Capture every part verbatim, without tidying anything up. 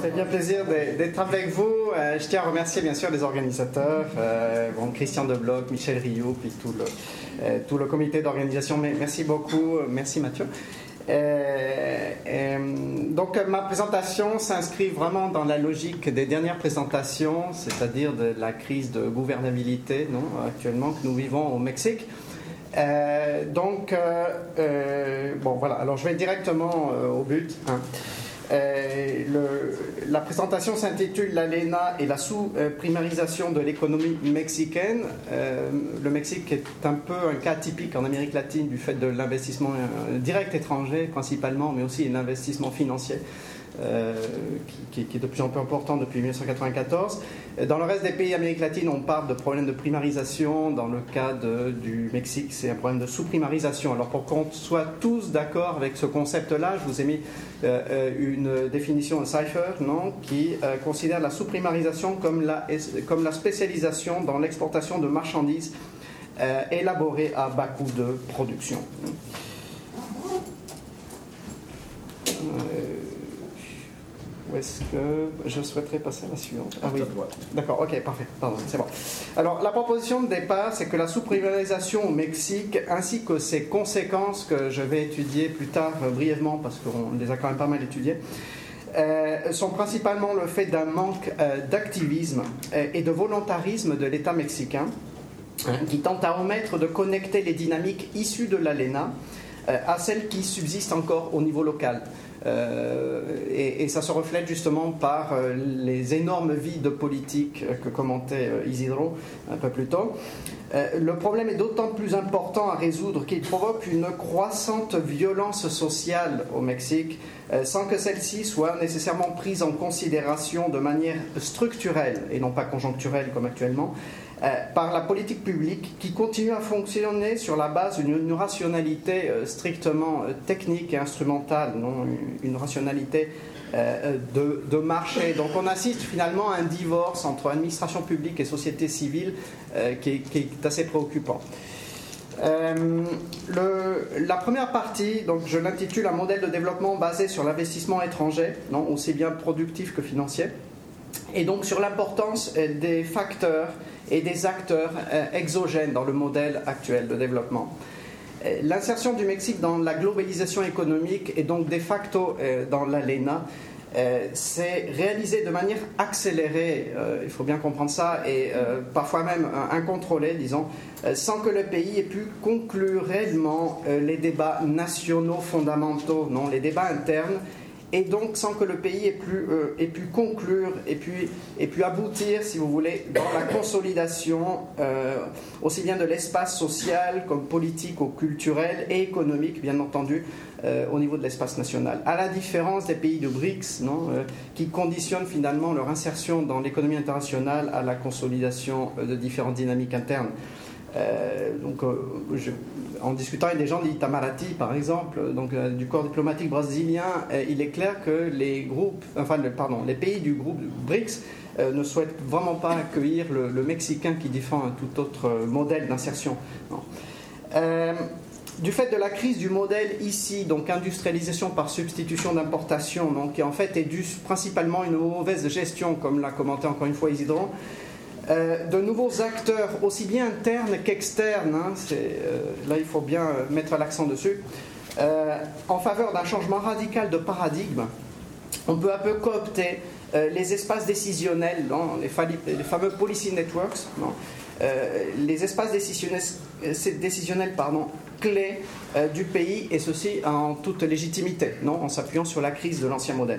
fait bien plaisir d'être avec vous. Euh, je tiens à remercier bien sûr les organisateurs, euh, bon, Christian Debloc, Michel Rioux, puis tout le, euh, tout le comité d'organisation. Merci beaucoup, merci Mathieu. Euh, euh, donc ma présentation s'inscrit vraiment dans la logique des dernières présentations, c'est-à-dire de la crise de gouvernabilité non, actuellement que nous vivons au Mexique. Euh, donc, euh, euh, bon voilà, alors je vais directement euh, au but. Hein. Euh, le, la présentation s'intitule « L'A L E N A et la sous-primarisation de l'économie mexicaine ». Euh, le Mexique est un peu un cas typique en Amérique latine du fait de l'investissement euh, direct étranger principalement, mais aussi l'investissement financier. Euh, qui, qui est de plus en plus important depuis mille neuf cent quatre-vingt-quatorze. Dans le reste des pays d'Amérique latine, on parle de problèmes de primarisation. Dans le cas de, du Mexique, c'est un problème de sous-primarisation. Alors pour qu'on soit tous d'accord avec ce concept-là, je vous ai mis euh, une définition de Cypher, non, qui euh, considère la sous-primarisation comme la, comme la spécialisation dans l'exportation de marchandises euh, élaborées à bas coût de production. Euh, Est-ce que je souhaiterais passer à la suivante? Ah oui, d'accord, ok, parfait, pardon, c'est bon. Alors, la proposition de départ, c'est que la sous-primarisation au Mexique, ainsi que ses conséquences, que je vais étudier plus tard euh, brièvement, parce qu'on les a quand même pas mal étudiées, euh, sont principalement le fait d'un manque euh, d'activisme et de volontarisme de l'État mexicain, hein, qui tente à omettre de connecter les dynamiques issues de l'A L E N A euh, à celles qui subsistent encore au niveau local. Euh, et, et ça se reflète justement par euh, les énormes vides politiques euh, que commentait euh, Isidro un peu plus tôt. Euh, le problème est d'autant plus important à résoudre qu'il provoque une croissante violence sociale au Mexique euh, sans que celle-ci soit nécessairement prise en considération de manière structurelle et non pas conjoncturelle comme actuellement euh, par la politique publique qui continue à fonctionner sur la base d'une rationalité euh, strictement euh, technique et instrumentale, non une, une rationalité euh, de, de marché. Donc on assiste finalement à un divorce entre administration publique et société civile euh, qui, est, qui est assez préoccupant. Euh, le, la première partie, donc je l'intitule « Un modèle de développement basé sur l'investissement étranger, non, aussi bien productif que financier », et donc sur l'importance des facteurs et des acteurs euh, exogènes dans le modèle actuel de développement. Euh, l'insertion du Mexique dans la globalisation économique et donc de facto euh, dans l'A L E N A euh, s'est réalisée de manière accélérée, euh, il faut bien comprendre ça, et euh, parfois même euh, incontrôlée, disons, euh, sans que le pays ait pu conclure réellement euh, les débats nationaux fondamentaux, non, les débats internes, et donc sans que le pays ait pu, euh, ait pu conclure et pu, ait pu aboutir, si vous voulez, dans la consolidation euh, aussi bien de l'espace social comme politique ou culturel et économique, bien entendu, euh, au niveau de l'espace national. À la différence des pays de BRICS, non, euh, qui conditionnent finalement leur insertion dans l'économie internationale à la consolidation euh, de différentes dynamiques internes. Euh, donc, euh, je, en discutant avec des gens d'Itamaraty, par exemple, donc, euh, du corps diplomatique brésilien, euh, il est clair que les groupes, enfin, le, pardon, les pays du groupe BRICS euh, ne souhaitent vraiment pas accueillir le, le Mexicain qui défend un tout autre modèle d'insertion. Euh, du fait de la crise du modèle ici, donc industrialisation par substitution d'importation, donc qui en fait est due principalement à une mauvaise gestion, comme l'a commenté encore une fois Isidro. Euh, de nouveaux acteurs, aussi bien internes qu'externes, hein, c'est, euh, là il faut bien mettre l'accent dessus, euh, en faveur d'un changement radical de paradigme, on peut un peu coopter euh, les espaces décisionnels, non, les, fa- les fameux policy networks, non, euh, les espaces décisionnels, décisionnels pardon, clés euh, du pays, et ceci en toute légitimité, non, en s'appuyant sur la crise de l'ancien modèle.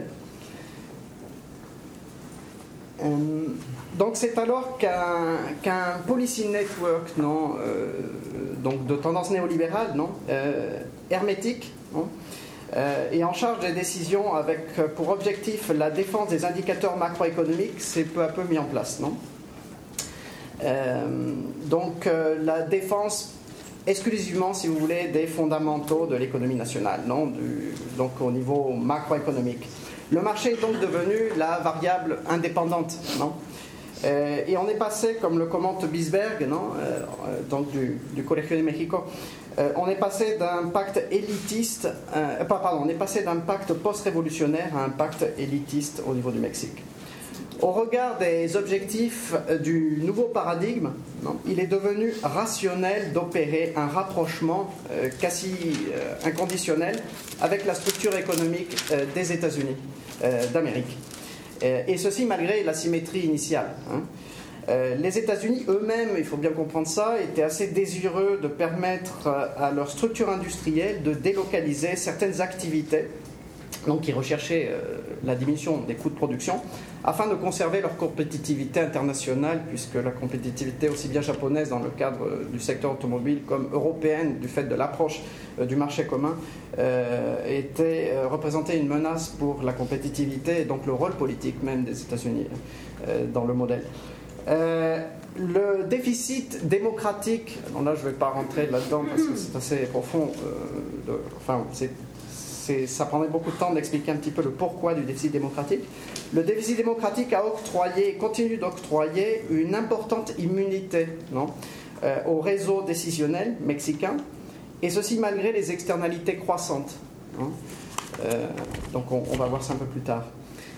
Euh, donc c'est alors qu'un, qu'un policy network non, euh, donc de tendance néolibérale, non, euh, hermétique, non, euh, et en charge des décisions avec pour objectif la défense des indicateurs macroéconomiques, c'est peu à peu mis en place. Non, euh, donc euh, la défense exclusivement, si vous voulez, des fondamentaux de l'économie nationale, non, du, donc au niveau macroéconomique. Le marché est donc devenu la variable indépendante, non, Euh, et on est passé, comme le commente Bisberg, non, euh, donc du, du Colegio de México, euh, on est passé d'un pacte élitiste, euh, pardon, on est passé d'un pacte post-révolutionnaire à un pacte élitiste au niveau du Mexique. Au regard des objectifs du nouveau paradigme, non, il est devenu rationnel d'opérer un rapprochement euh, quasi euh, inconditionnel avec la structure économique euh, des États-Unis euh, d'Amérique. Euh, et ceci malgré la symétrie initiale. Hein. Euh, les États-Unis eux-mêmes, il faut bien comprendre ça, étaient assez désireux de permettre à leur structure industrielle de délocaliser certaines activités, donc qui recherchaient euh, la diminution des coûts de production, afin de conserver leur compétitivité internationale, puisque la compétitivité aussi bien japonaise dans le cadre du secteur automobile comme européenne, du fait de l'approche euh, du marché commun, euh, était, euh, représentait une menace pour la compétitivité et donc le rôle politique même des États-Unis euh, dans le modèle. Euh, le déficit démocratique, bon là je ne vais pas rentrer là-dedans parce que c'est assez profond, euh, de, enfin c'est C'est, ça prendrait beaucoup de temps d'expliquer un petit peu le pourquoi du déficit démocratique. Le déficit démocratique a octroyé, continue d'octroyer une importante immunité non, euh, au réseau décisionnel mexicain, et ceci malgré les externalités croissantes. Hein. Euh, donc on, on va voir ça un peu plus tard.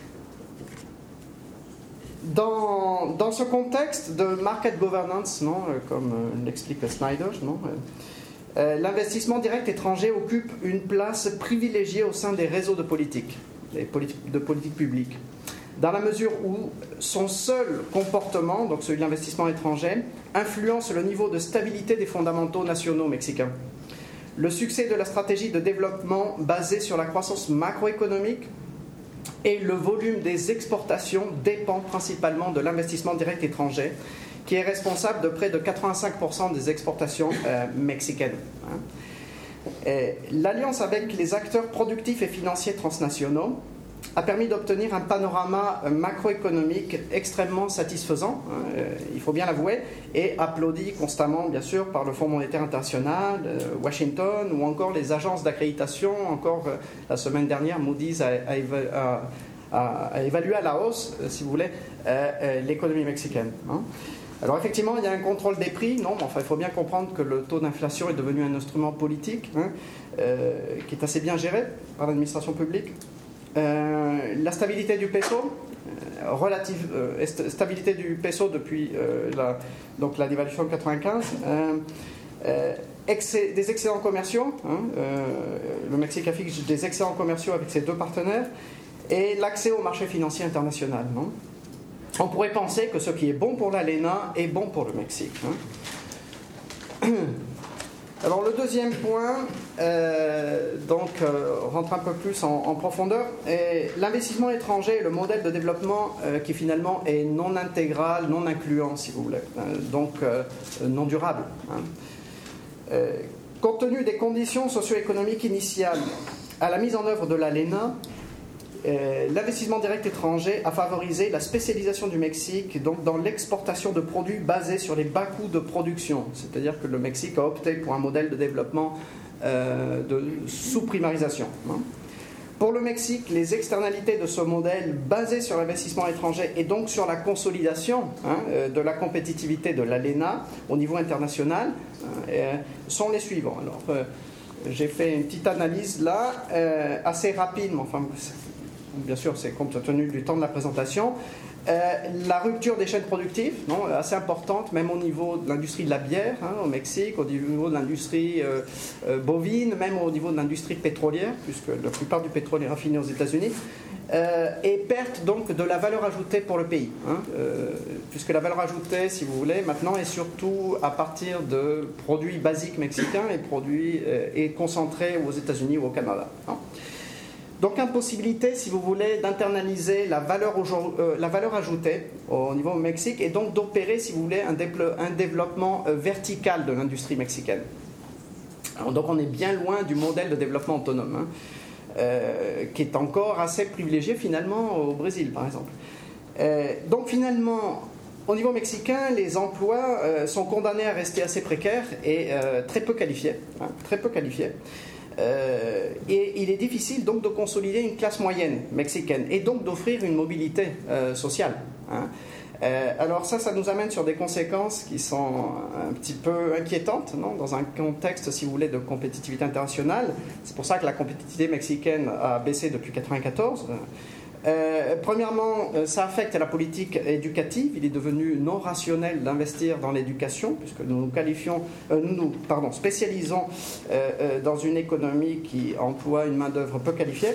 Dans, dans ce contexte de market governance, non, euh, comme euh, l'explique Snyder, non, euh, Euh, l'investissement direct étranger occupe une place privilégiée au sein des réseaux de politique, de politique publique, dans la mesure où son seul comportement, donc celui de l'investissement étranger, influence le niveau de stabilité des fondamentaux nationaux mexicains. Le succès de la stratégie de développement basée sur la croissance macroéconomique et le volume des exportations dépend principalement de l'investissement direct étranger, qui est responsable de près de quatre-vingt-cinq pour cent des exportations euh, mexicaines. Hein. L'alliance avec les acteurs productifs et financiers transnationaux a permis d'obtenir un panorama macroéconomique extrêmement satisfaisant, hein, euh, il faut bien l'avouer, et applaudi constamment, bien sûr, par le Fonds monétaire international, euh, Washington, ou encore les agences d'accréditation. Encore euh, la semaine dernière, Moody's a, a, a, a, a évalué à la hausse, euh, si vous voulez, euh, euh, l'économie mexicaine. Hein. Alors effectivement, il y a un contrôle des prix, non, mais enfin, il faut bien comprendre que le taux d'inflation est devenu un instrument politique, hein, euh, qui est assez bien géré par l'administration publique. Euh, la stabilité du peso, euh, relative euh, stabilité du peso depuis euh, la, donc la dévaluation de quatre-vingt-quinze, euh, euh, excès, des excédents commerciaux, hein, euh, le Mexique affiche des excédents commerciaux avec ses deux partenaires, et l'accès au marché financier international, non. On pourrait penser que ce qui est bon pour l'A L E N A est bon pour le Mexique. Hein. Alors le deuxième point, euh, donc euh, rentre un peu plus en, en profondeur, est l'investissement étranger et le modèle de développement euh, qui finalement est non intégral, non incluant, si vous voulez, euh, donc euh, non durable. Hein. Euh, compte tenu des conditions socio-économiques initiales à la mise en œuvre de l'A L E N A, Euh, l'investissement direct étranger a favorisé la spécialisation du Mexique donc dans l'exportation de produits basés sur les bas coûts de production. C'est-à-dire que le Mexique a opté pour un modèle de développement euh, de sous-primarisation. Hein. Pour le Mexique, les externalités de ce modèle basé sur l'investissement étranger et donc sur la consolidation hein, de la compétitivité de l'A L E N A au niveau international euh, sont les suivants. Alors, euh, j'ai fait une petite analyse là, euh, assez rapide, mais enfin... bien sûr, c'est compte tenu du temps de la présentation. Euh, la rupture des chaînes productives, non, assez importante, même au niveau de l'industrie de la bière hein, au Mexique, au niveau de l'industrie euh, euh, bovine, même au niveau de l'industrie pétrolière, puisque la plupart du pétrole est raffiné aux États-Unis, euh, et perte donc de la valeur ajoutée pour le pays, hein, euh, puisque la valeur ajoutée, si vous voulez, maintenant est surtout à partir de produits basiques mexicains et produits euh, et concentrés aux États-Unis ou au Canada. Hein. Donc impossibilité, si vous voulez, d'internaliser la valeur, euh, la valeur ajoutée au niveau du Mexique et donc d'opérer, si vous voulez, un, déplo- un développement euh, vertical de l'industrie mexicaine. Alors, donc on est bien loin du modèle de développement autonome, hein, euh, qui est encore assez privilégié finalement au Brésil, par exemple. Euh, donc finalement, au niveau mexicain, les emplois euh, sont condamnés à rester assez précaires et euh, très peu qualifiés, hein, très peu qualifiés. Euh, et il est difficile donc de consolider une classe moyenne mexicaine et donc d'offrir une mobilité euh, sociale. Hein. Euh, alors ça, ça nous amène sur des conséquences qui sont un petit peu inquiétantes, non, dans un contexte, si vous voulez, de compétitivité internationale. C'est pour ça que la compétitivité mexicaine a baissé depuis mille neuf cent quatre-vingt-quatorze. Euh, premièrement, ça affecte la politique éducative. Il est devenu non rationnel d'investir dans l'éducation, puisque nous nous qualifions, euh, nous nous pardon, spécialisons euh, euh, dans une économie qui emploie une main-d'œuvre peu qualifiée.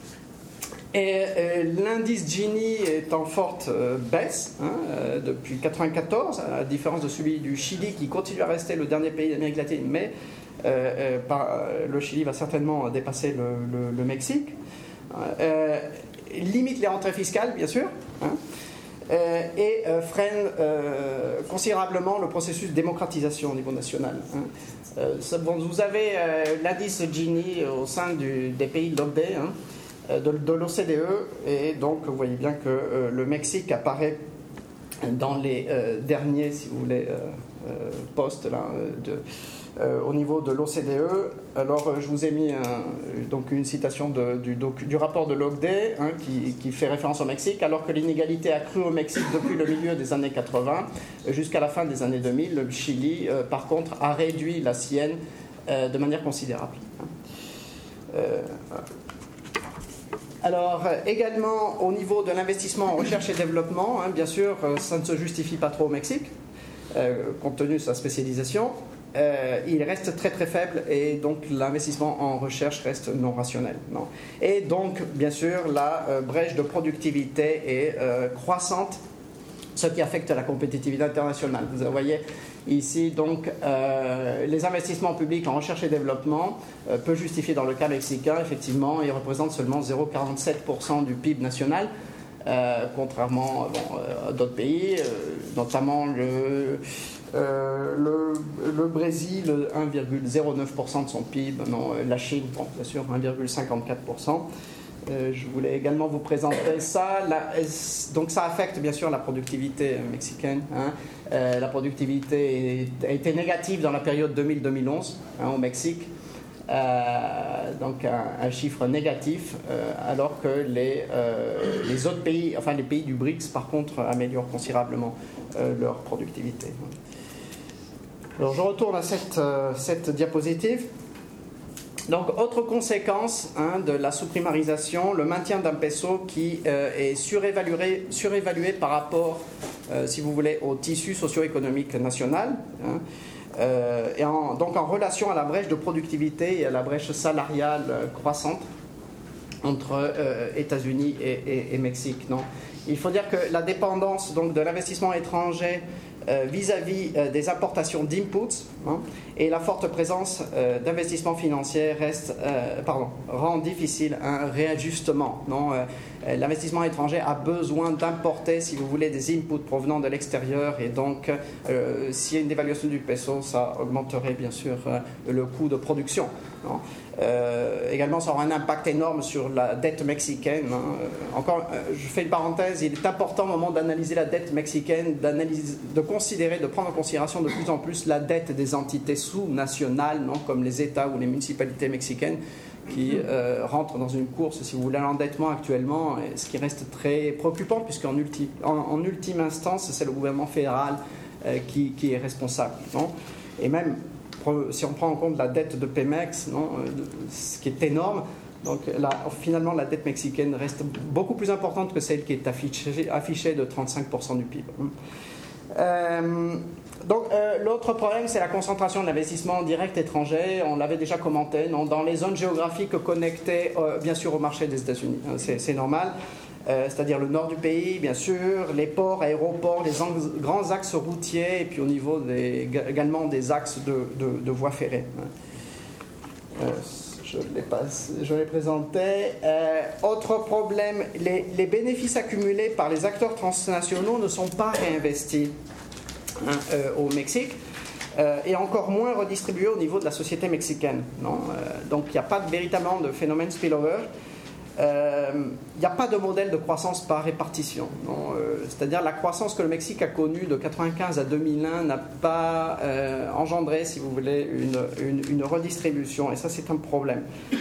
Et euh, l'indice Gini est en forte euh, baisse hein, euh, depuis mille neuf cent quatre-vingt-quatorze, à la différence de celui du Chili qui continue à rester le dernier pays d'Amérique latine, mais euh, euh, par, le Chili va certainement dépasser le, le, le Mexique. Euh, limite les rentrées fiscales, bien sûr, hein, euh, et euh, freine euh, considérablement le processus de démocratisation au niveau national. Hein. Euh, ça, bon, vous avez euh, l'indice Gini au sein du, des pays de l'O C D E, hein, de, de l'O C D E, et donc vous voyez bien que euh, le Mexique apparaît dans les euh, derniers, si vous voulez, euh, euh, postes là, de, euh, au niveau de l'O C D E. Alors euh, je vous ai mis un, donc une citation de, du, du rapport de l'O C D E hein, qui, qui fait référence au Mexique. Alors que l'inégalité a cru au Mexique depuis le milieu des années quatre-vingts jusqu'à la fin des années deux mille, le Chili euh, par contre a réduit la sienne euh, de manière considérable. Euh, voilà. Alors, également, au niveau de l'investissement en recherche et développement, hein, bien sûr, ça ne se justifie pas trop au Mexique, euh, compte tenu de sa spécialisation. Euh, il reste très très faible et donc l'investissement en recherche reste non rationnel. Non. Et donc, bien sûr, la euh, brèche de productivité est euh, croissante, ce qui affecte la compétitivité internationale. Vous voyez ici, donc, euh, les investissements publics en recherche et développement, euh, peu justifiés dans le cas mexicain, effectivement, ils représentent seulement zéro virgule quarante-sept pour cent du P I B national, euh, contrairement bon, euh, à d'autres pays, euh, notamment le, euh, le, le Brésil, un virgule zéro neuf pour cent de son P I B, non, la Chine, bon, bien sûr, un virgule cinquante-quatre pour cent. Euh, je voulais également vous présenter ça. La, donc ça affecte bien sûr la productivité mexicaine. Hein. Euh, la productivité est, a été négative dans la période deux mille à deux mille onze hein, au Mexique. Euh, donc un, un chiffre négatif, euh, alors que les, euh, les autres pays, enfin les pays du B R I C S par contre, améliorent considérablement euh, leur productivité. Alors je retourne à cette, euh, cette diapositive. Donc, autre conséquence hein, de la sous-primarisation, le maintien d'un peso qui euh, est surévalué, surévalué par rapport, euh, si vous voulez, au tissu socio-économique national, hein, euh, et en, donc en relation à la brèche de productivité et à la brèche salariale euh, croissante entre euh, États-Unis et, et, et Mexique. Non. Il faut dire que la dépendance donc, de l'investissement étranger Euh, vis-à-vis euh, des importations d'inputs hein, et la forte présence euh, d'investissements financiers reste, euh, pardon, rend difficile un réajustement. Non, euh, l'investissement étranger a besoin d'importer, si vous voulez, des inputs provenant de l'extérieur et donc euh, s'il y a une dévaluation du peso, ça augmenterait bien sûr euh, le coût de production. Non. Euh, également, ça aura un impact énorme sur la dette mexicaine. Hein. Encore, euh, je fais une parenthèse, il est important au moment d'analyser la dette mexicaine, d'analyser, de considérer, de prendre en considération de plus en plus la dette des entités sous-nationales, non, comme les États ou les municipalités mexicaines, qui euh, rentrent dans une course, si vous voulez, à l'endettement actuellement, et ce qui reste très préoccupant, puisqu'en ultime, en, en ultime instance, c'est le gouvernement fédéral euh, qui, qui est responsable. Non. Et même si on prend en compte la dette de Pemex, non, ce qui est énorme, donc là, finalement la dette mexicaine reste beaucoup plus importante que celle qui est affichée, affichée de trente-cinq pour cent du P I B. Euh, donc euh, l'autre problème, c'est la concentration de l'investissement direct étranger. On l'avait déjà commenté, non, dans les zones géographiques connectées, euh, bien sûr, au marché des États-Unis. C'est, c'est normal. Euh, c'est-à-dire le nord du pays, bien sûr, les ports, aéroports, les en- grands axes routiers, et puis au niveau des, également des axes de, de, de voies ferrées. Euh, je, l'ai pas, je l'ai présenté. Euh, autre problème, les, les bénéfices accumulés par les acteurs transnationaux ne sont pas réinvestis hein, euh, au Mexique. Euh, et encore moins redistribués au niveau de la société mexicaine. Non euh, donc il n'y a pas de, véritablement de phénomène spillover. Il euh, n'y a pas de modèle de croissance par répartition. Euh, c'est-à-dire la croissance que le Mexique a connue de mille neuf cent quatre-vingt-quinze à deux mille un n'a pas euh, engendré, si vous voulez, une, une, une redistribution. Et ça, c'est un problème.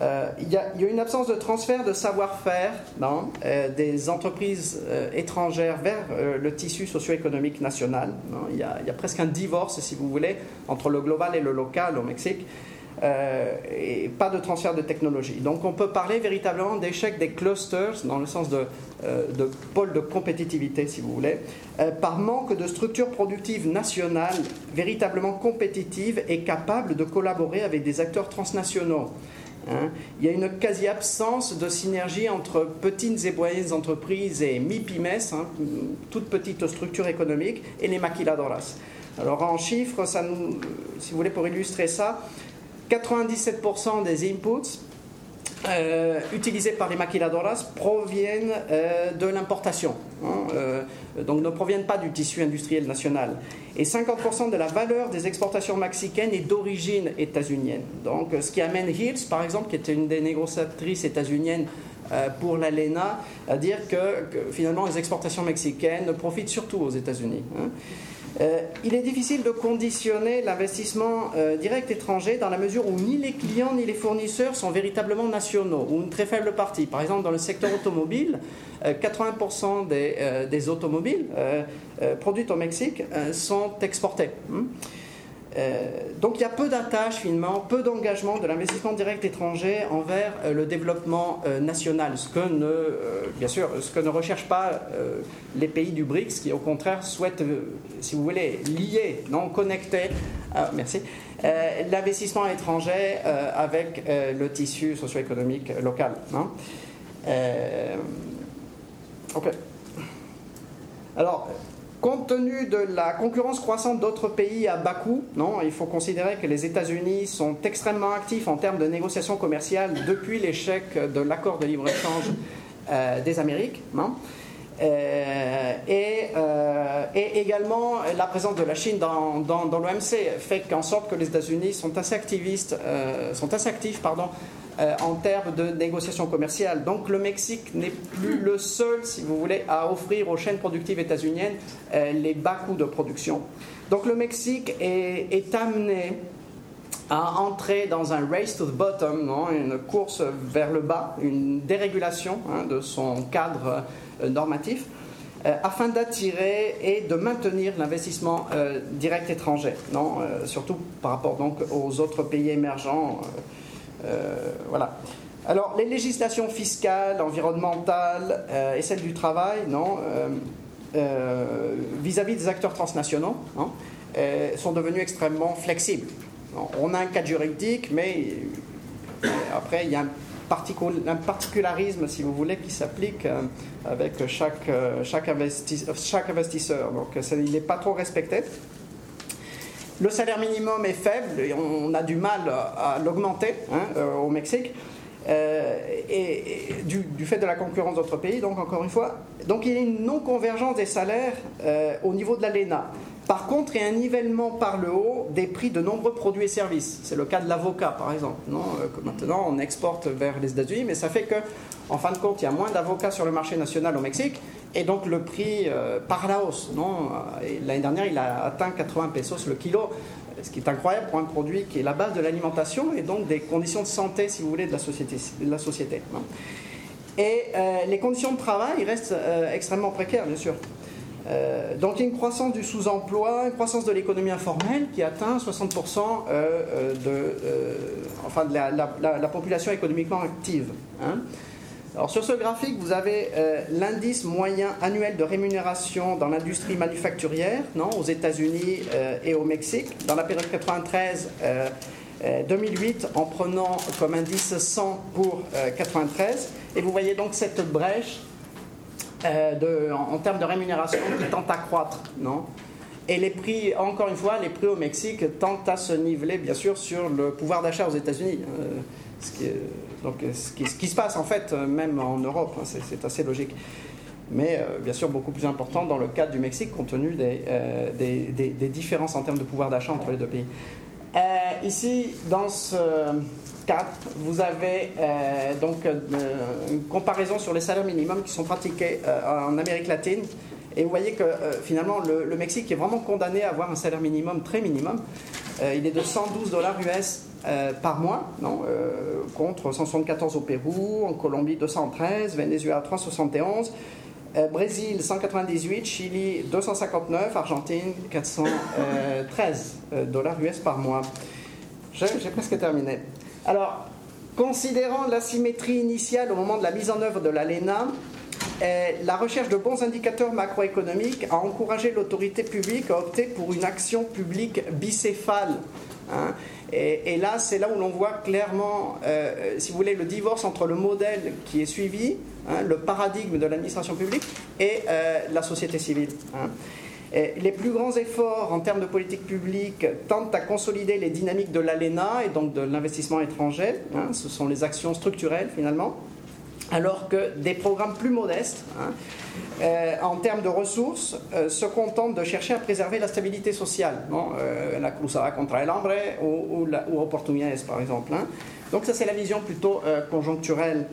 Euh, il, y a, il y a une absence de transfert de savoir-faire non, euh, des entreprises euh, étrangères vers euh, le tissu socio-économique national. Non. Il, y a, il y a presque un divorce, si vous voulez, entre le global et le local au Mexique. Euh, et pas de transfert de technologie. Donc on peut parler véritablement d'échec des clusters, dans le sens de, euh, de pôle de compétitivité, si vous voulez, euh, par manque de structures productives nationales véritablement compétitives et capables de collaborer avec des acteurs transnationaux. Hein. Il y a une quasi-absence de synergie entre petites et moyennes entreprises et MIPYMES, hein, toutes petites structures économiques, et les maquiladoras. Alors en chiffres, ça nous, si vous voulez, pour illustrer ça, quatre-vingt-dix-sept pour cent des inputs euh, utilisés par les maquiladoras proviennent euh, de l'importation, hein, euh, donc ne proviennent pas du tissu industriel national. Et cinquante pour cent de la valeur des exportations mexicaines est d'origine états-unienne. Donc, ce qui amène Hills, par exemple, qui était une des négociatrices états-uniennes euh, pour l'ALENA, à dire que, que finalement les exportations mexicaines profitent surtout aux États-Unis. Hein. Euh, il est difficile de conditionner l'investissement euh, direct étranger dans la mesure où ni les clients ni les fournisseurs sont véritablement nationaux, ou une très faible partie. Par exemple, dans le secteur automobile, euh, quatre-vingts pour cent des, euh, des automobiles euh, euh, produites au Mexique euh, sont exportées. Hum. Euh, donc il y a peu d'attaches finalement, peu d'engagement de l'investissement direct étranger envers euh, le développement euh, national, ce que ne, euh, bien sûr, ce que ne recherchent pas euh, les pays du BRICS, qui au contraire souhaitent, euh, si vous voulez, lier, non connecter, euh, merci, euh, l'investissement étranger euh, avec euh, le tissu socio-économique local. Hein. Euh, ok. Alors. Compte tenu de la concurrence croissante d'autres pays à bas coût, non, il faut considérer que les États-Unis sont extrêmement actifs en termes de négociations commerciales depuis l'échec de l'accord de libre-échange euh, des Amériques. Non, euh, et, euh, et également la présence de la Chine dans, dans, dans l'O M C fait qu'en sorte que les États-Unis sont assez activistes, euh, sont assez actifs, pardon, Euh, en termes de négociations commerciales. Donc le Mexique n'est plus le seul, si vous voulez, à offrir aux chaînes productives états-uniennes euh, les bas coûts de production. Donc le Mexique est, est amené à entrer dans un race to the bottom, non, une course vers le bas, une dérégulation hein, de son cadre euh, normatif, euh, afin d'attirer et de maintenir l'investissement euh, direct étranger, non, euh, surtout par rapport donc aux autres pays émergents. Euh, Euh, voilà. Alors, les législations fiscales, environnementales euh, et celles du travail, non, euh, euh, vis-à-vis des acteurs transnationaux, non, euh, sont devenues extrêmement flexibles. Non, on a un cadre juridique, mais euh, après, il y a un, particul- un particularisme, si vous voulez, qui s'applique euh, avec chaque, euh, chaque, investi- chaque investisseur. Donc, ça, il n'est pas trop respecté. Le salaire minimum est faible et on a du mal à l'augmenter hein, euh, au Mexique euh, et, et du, du fait de la concurrence d'autres pays, donc encore une fois. Donc il y a une non-convergence des salaires euh, au niveau de l'ALENA. Par contre, il y a un nivellement par le haut des prix de nombreux produits et services. C'est le cas de l'avocat, par exemple. Non euh, que maintenant, on exporte vers les États-Unis, mais ça fait que, en fin de compte, il y a moins d'avocats sur le marché national au Mexique, et donc le prix euh, par la hausse. Non et l'année dernière, il a atteint quatre-vingts pesos le kilo, ce qui est incroyable pour un produit qui est la base de l'alimentation et donc des conditions de santé, si vous voulez, de la société. De la société non et euh, les conditions de travail restent euh, extrêmement précaires, bien sûr. Euh, donc il y a une croissance du sous-emploi, une croissance de l'économie informelle qui atteint soixante pour cent euh, de, euh, enfin de la, la, la, la population économiquement active. Hein. Alors sur ce graphique, vous avez euh, l'indice moyen annuel de rémunération dans l'industrie manufacturière, non, aux États-Unis euh, et au Mexique, dans la période quatre-vingt-treize euh, euh, deux mille huit, en prenant comme indice cent pour euh, quatre-vingt-treize. Et vous voyez donc cette brèche Euh, de, en, en termes de rémunération qui tente à croître, non ? Et les prix, encore une fois, les prix au Mexique tentent à se niveler, bien sûr, sur le pouvoir d'achat aux États-Unis. Euh, ce, qui, donc, ce, qui, ce qui se passe, en fait, même en Europe, hein, c'est, c'est assez logique. Mais, euh, bien sûr, beaucoup plus important dans le cadre du Mexique, compte tenu des, euh, des, des, des différences en termes de pouvoir d'achat entre les deux pays. Euh, ici, dans ce cas, vous avez euh, donc euh, une comparaison sur les salaires minimums qui sont pratiqués euh, en Amérique latine. Et vous voyez que euh, finalement, le, le Mexique est vraiment condamné à avoir un salaire minimum très minimum. Euh, il est de cent douze dollars U S euh, par mois, non, euh, contre cent soixante-quatorze au Pérou, en Colombie deux cent treize, Venezuela trois cent soixante et onze, euh, Brésil cent quatre-vingt-dix-huit, Chili deux cent cinquante-neuf, Argentine quatre cent treize dollars U S par mois. J'ai, j'ai presque terminé. Alors, considérant l'asymétrie initiale au moment de la mise en œuvre de l'ALENA, la recherche de bons indicateurs macroéconomiques a encouragé l'autorité publique à opter pour une action publique bicéphale. Hein. Et, et là, c'est là où l'on voit clairement, euh, si vous voulez, le divorce entre le modèle qui est suivi, hein, le paradigme de l'administration publique, et euh, la société civile. Hein. Et les plus grands efforts en termes de politique publique tentent à consolider les dynamiques de l'ALENA et donc de l'investissement étranger. Hein, ce sont les actions structurelles finalement. Alors que des programmes plus modestes, hein, euh, en termes de ressources, euh, se contentent de chercher à préserver la stabilité sociale. Bon, euh, la cruzada contra el hambre ou, ou, la, ou Oportunidades, par exemple. Hein. Donc ça, c'est la vision plutôt euh, conjoncturelle.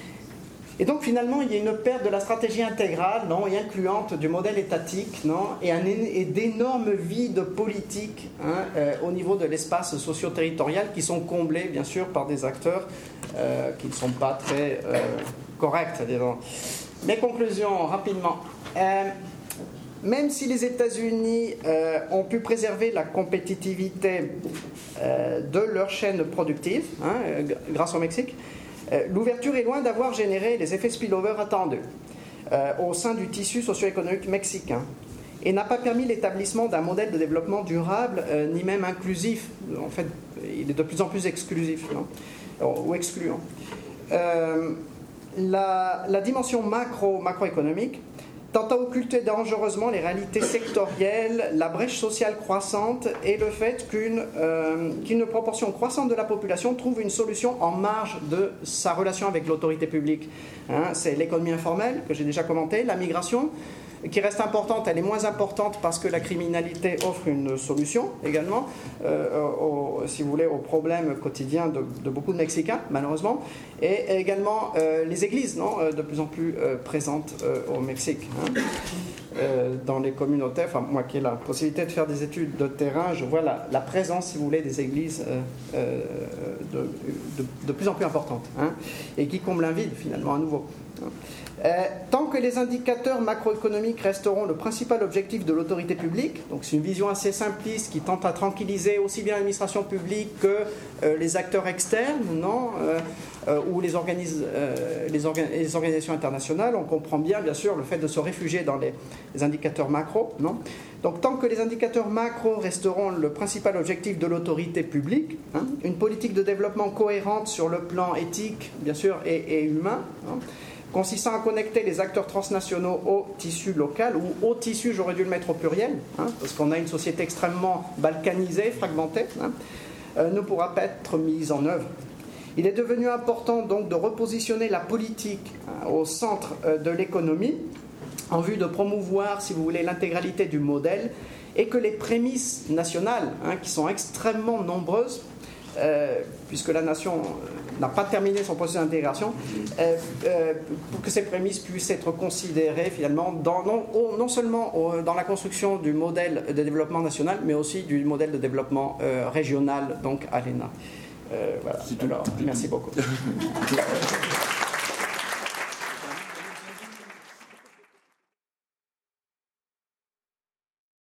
Et donc finalement, il y a une perte de la stratégie intégrale, non, et incluante du modèle étatique, non, et, un, et d'énormes vides politiques, hein, euh, au niveau de l'espace socio-territorial qui sont comblés, bien sûr, par des acteurs euh, qui ne sont pas très euh, corrects, disons. Mes conclusions, rapidement. Euh, même si les États-Unis euh, ont pu préserver la compétitivité euh, de leur chaîne productive, hein, grâce au Mexique, l'ouverture est loin d'avoir généré les effets spillover attendus euh, au sein du tissu socio-économique mexicain et n'a pas permis l'établissement d'un modèle de développement durable euh, ni même inclusif. En fait, il est de plus en plus exclusif, non, ou excluant. Euh, la, la dimension macro, macroéconomique tend à occulter dangereusement les réalités sectorielles, la brèche sociale croissante et le fait qu'une, euh, qu'une proportion croissante de la population trouve une solution en marge de sa relation avec l'autorité publique. Hein, c'est l'économie informelle, que j'ai déjà commenté, la migration, qui reste importante, elle est moins importante parce que la criminalité offre une solution également, euh, au, si vous voulez, aux problèmes quotidiens de, de beaucoup de Mexicains, malheureusement, et également euh, les églises, non, de plus en plus euh, présentes euh, au Mexique. Hein. Euh, dans les communautés, enfin moi qui ai la possibilité de faire des études de terrain, je vois la, la présence, si vous voulez, des églises euh, euh, de, de, de plus en plus importante, hein, et qui comble un vide finalement à nouveau. Hein. Euh, tant que les indicateurs macroéconomiques resteront le principal objectif de l'autorité publique, donc c'est une vision assez simpliste qui tente à tranquilliser aussi bien l'administration publique que euh, les acteurs externes, non, euh, euh, ou les, organis- euh, les, orga- les organisations internationales, on comprend bien, bien sûr, le fait de se réfugier dans les, les indicateurs macro, non. Donc tant que les indicateurs macro resteront le principal objectif de l'autorité publique, hein, une politique de développement cohérente sur le plan éthique, bien sûr, et, et humain, hein, consistant à connecter les acteurs transnationaux au tissu local, ou au tissu, j'aurais dû le mettre au pluriel, hein, parce qu'on a une société extrêmement balkanisée, fragmentée, hein, euh, ne pourra pas être mise en œuvre. Il est devenu important donc de repositionner la politique, hein, au centre euh, de l'économie, en vue de promouvoir, si vous voulez, l'intégralité du modèle, et que les prémices nationales, hein, qui sont extrêmement nombreuses, Euh, puisque la nation euh, n'a pas terminé son processus d'intégration, euh, euh, pour que ces prémices puissent être considérées finalement dans, non, non seulement au, dans la construction du modèle de développement national, mais aussi du modèle de développement euh, régional, donc ALENA. Euh, voilà. Alors, merci beaucoup.